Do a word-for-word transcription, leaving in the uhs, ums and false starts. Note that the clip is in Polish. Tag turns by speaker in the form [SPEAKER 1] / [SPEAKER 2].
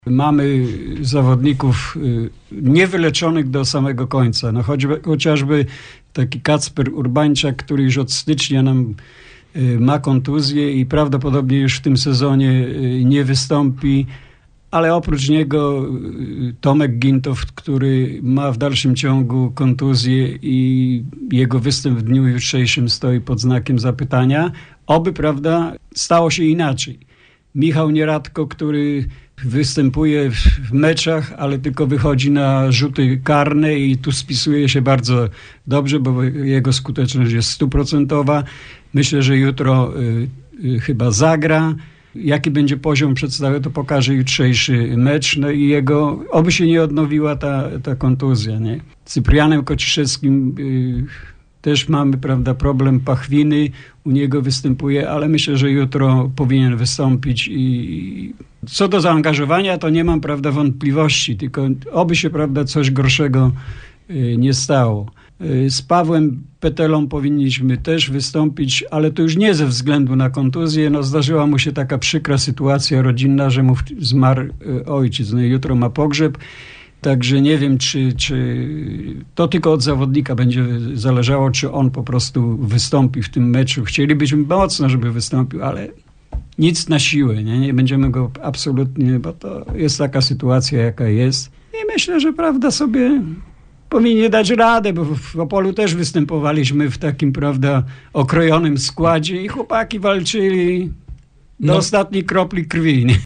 [SPEAKER 1] Mamy zawodników niewyleczonych do samego końca. No choćby, chociażby taki Kacper Urbańczak, który już od stycznia nam ma kontuzję i prawdopodobnie już w tym sezonie nie wystąpi. Ale oprócz niego Tomek Gintow, który ma w dalszym ciągu kontuzję i jego występ w dniu jutrzejszym stoi pod znakiem zapytania. Oby, prawda, stało się inaczej. Michał Nieradko, który występuje w meczach, ale tylko wychodzi na rzuty karne i tu spisuje się bardzo dobrze, bo jego skuteczność jest stuprocentowa. Myślę, że jutro y, y, chyba zagra. Jaki będzie poziom przedstawiony, to pokaże jutrzejszy mecz. No i jego, oby się nie odnowiła ta, ta kontuzja. Nie? Cyprianem Kociszewskim y, też mamy, prawda, problem pachwiny. U niego występuje, ale myślę, że jutro powinien wystąpić. I co do zaangażowania, to nie mam, prawda, wątpliwości, tylko oby się, prawda, coś gorszego y, nie stało. Z Pawłem Petelą powinniśmy też wystąpić, ale to już nie ze względu na kontuzję. No, zdarzyła mu się taka przykra sytuacja rodzinna, że mu zmarł ojciec. No i jutro ma pogrzeb. Także nie wiem, czy, czy to tylko od zawodnika będzie zależało, czy on po prostu wystąpi w tym meczu. Chcielibyśmy mocno, żeby wystąpił, ale nic na siłę. Nie, nie będziemy go absolutnie, bo to jest taka sytuacja, jaka jest. I myślę, że prawda sobie powinni dać radę, bo w Opolu też występowaliśmy w takim, prawda, okrojonym składzie i chłopaki walczyli do no. ostatniej kropli krwi. Nie?